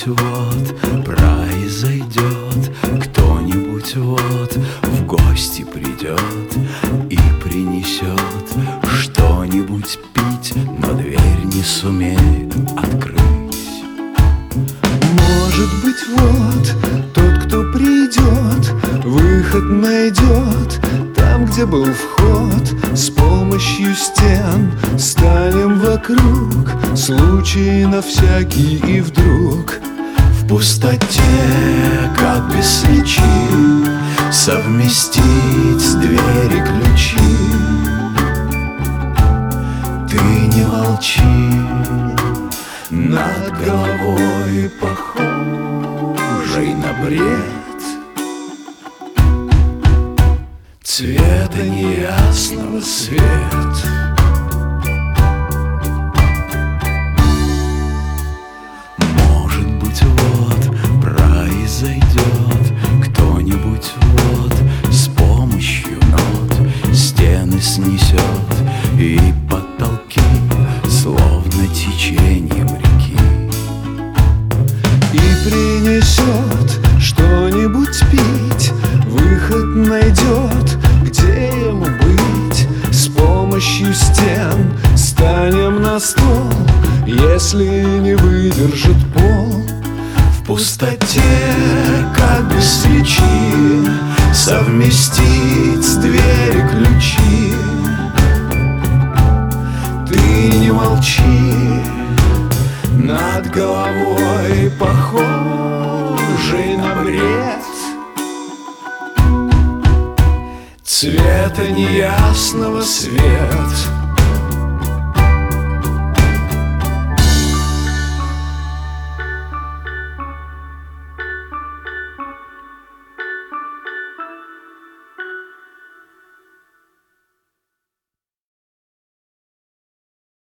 Кто-нибудь вот произойдет, кто-нибудь вот в гости придет и принесет что-нибудь пить, но дверь не сумеет открыть. Может быть, вот тот, кто придет, выход найдет там, где был вход. С помощью стен станем вокруг, случай на всякий и вдруг. В пустоте, как без свечи, совместить двери ключи. Ты не молчи, над головой похожей на бред, цвета неясного свет. Может быть, вот произойдет кто-нибудь вот с помощью нот стены снесет и потолки, словно течением реки, и принесет что-нибудь пить, выход найдет, где ему быть. С помощью стен станем на стол, если не выдержит пол. в пустоте, как без свечи, совместить двери ключи. Ты не молчи, над головой похожий на бред, цвета неясного свет.